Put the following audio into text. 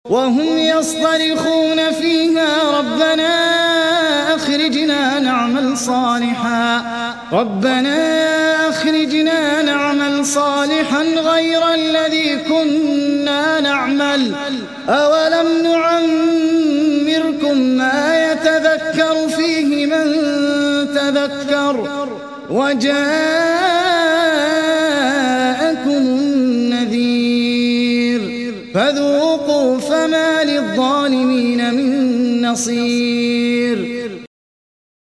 وهم يصطرخون فيها ربنا أخرجنا نعمل صالحا غير الذي كنا نعمل أولم نعمركم ما يتذكر فيه من تذكر وجاءكم النذير فذوقوا فما للظالمين من نصير.